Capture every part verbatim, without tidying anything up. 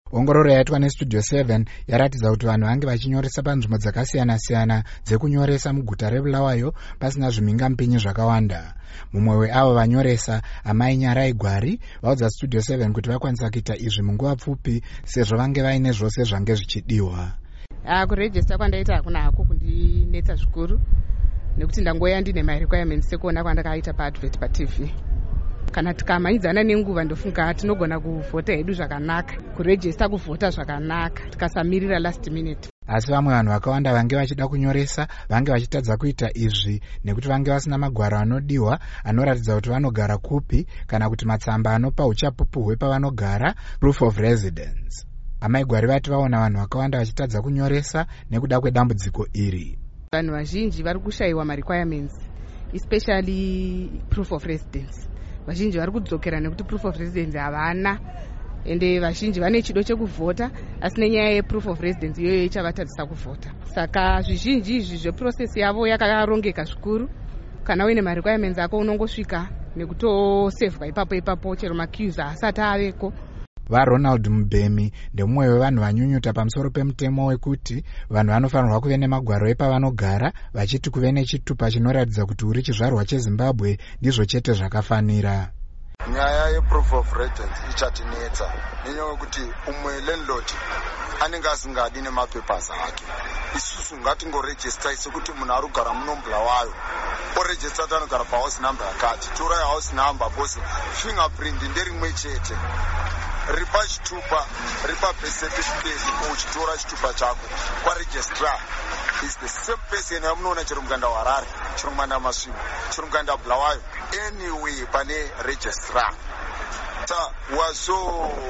Ongororo yaitwa neStudio seven yaratidza kuti vanhu vange vachinyoresa panzvimbo dzakasiyana-siyana dzekunyoresa muguta reBulawayo pasina zvimhingamupinyi zvakawanda. Mumwe weavo vanyoresa, Amai Nyarai Gwari, vaudza Studio seven kuti vakwanisa kuita izvi munguva pfupi sezvo vange vaine zvose zvange zvichidiwa. Ah, kurejista kwandaita hakuna hako kundinetsa zvikuru nekuti ndangoya ndine my requirements sekuona kwandakaita paadvert paT V. Kana tikamhanyidzana nenguva ndofunga tinogona kuvhota hedu zvakanaka, kurejista kuvhota zvakanaka tikasamirira last minute. Asi vamwe vanhu vakawanda vange vachida kunyoresa vange vachitadza kuita izvi nekuti vange vasina magwaro anodiwa anoratidza kuti vanogara kupi kana kuti matsamba anopa uchapupu hwepavanogara, proof of residence. Amai Gwari vati vaona vanhu vakawanda vachitadza kunyoresa nekuda kwedambudziko iri. Vanhu vazhinji vari kushayiwa ma-requirements, especially proof of residence. Vazhinji vari kudzokera nekuti proof of residence havana, ende vazhinji vane chido chekuvhota asi nenyaya yeproof of residence iyoyo ichavatadzisa kuvhota. Saka zvizhinji izvi zveprocess yavo yakarongeka zvikuru. Kana uine ma-requirements ako unongosvika nekutosevhwa ipapo ipapo chero maqueues asati aveko. VaRonald Mubhemi ndemumwe wevanhu vanyunyuta pamusoro pemutemo wekuti vanhu vanofanirwa kuve nemagwaro epavanogara, vachiti kuve nechitupa chinoratidza kuti uri chizvarwa cheZimbabwe ndizvo chete zvakafanira. Nyaya yeproof of residence ichatinetsa nenyaya yekuti umwe landlord anenge asingadi nemapepasi ake. Isusu ngatingorejista sekuti munhu ari kugara muno Bulawayo orejista kuti anogara pahouse number yakati, torai house number bose, fingerprint nderimwe chete, ripa chitupa, ripa birth certificate, uchitora chitupa chako kwaregistrar is the same person yamunoona chero muganda waRarare, chero muganda Masvingo, chero muganda Bulawayo, anyway pane registrar. So we are so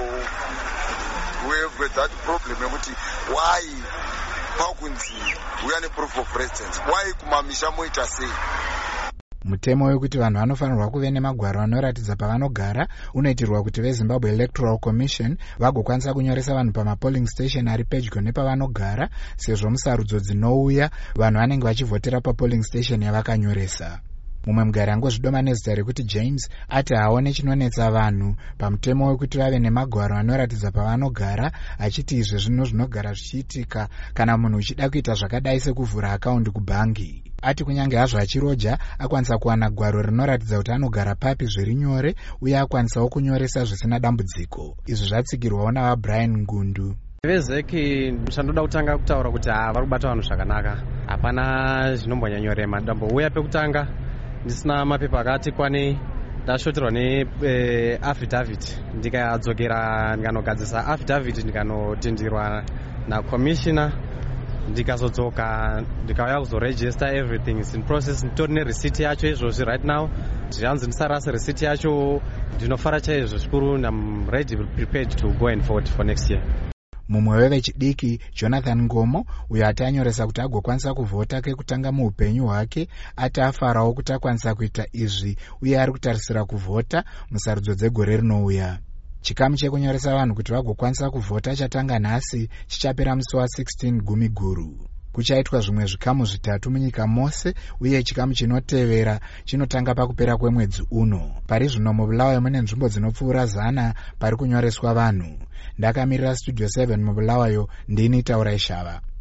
we have got that problem yekuti why pakunzi we are proof of residence, why kumamisha moita sei? Mutemo wekuti vanhu vanofanirwa kuve nemagwaro anoratidza pavanogara unoitirwa kuti veZimbabwe Electoral Commission vagokwanisa kunyoresa vanhu pamapolling station ari pedyo nepavanogara, sezvo musarudzo dzinouya vanhu vanenge vachivhotera papolling station yavakanyoresa. Mumwe mugari angozvidoma nezita rekuti James ati haone chinonetsa vanhu pamutemo wekuti vave nemagwaro anoratidza pavanogara, achiti izvi zvino zvinogara zvichiitika kana munhu uchida kuita zvakadai sekuvhura akaundi kubhangi. Ati kunyange hazvo achiroja akwanisa kuwana gwaro rinoratidza kuti anogara papi zviri nyore uye akwanisawo kunyoresa zvisina dambudziko. Izvi zvatsigirwawo navaBrian Ngundu. Vezeki chandoda kutanga kutaura kuti vari kubata vanhu zvakanaka, hapana zvinombonyanyorema. Ndambouya pekutanga ndisina mapepa akati kwanei, ndashoterwa neaffidavit, ndikadzokera ndikanogadzisa affidavit ndikanotenderwa nakomishina, ndikazodzoka ndikauya kuzoregister everything is in process. Nditori nereceipt yacho izvozvi right now, ndizvanzi ndisarasa receipt yacho, ndinofara chaizvo zvikuru, and I'm ready, prepared to go and vote for next year. Mumwe wevechidiki Jonathan Ngomo uyo ati anyoresa kuti agokwanisa kuvhota kekutanga muupenyu hwake, ati afarawo kuti akwanisa kuita izvi uye ari kutarisira kuvhota musarudzo dzegore rinouya. Chikamu chekunyoresa vanhu kuti vagokwanisa kuvhota chatanga nhasi chichapera musi wa16 gumi guru. Kuchaitwa zvimwe zvikamu zvitatu munyika mose uye chikamu chinotevera chinotanga pakupera kwemwedzi uno. Pari zvino muBulawayo mune nzvimbo dzinopfuura zana pari kunyoreswa vanhu. Ndakamirira Studio seven muBulawayo, ndini Taura Ishava.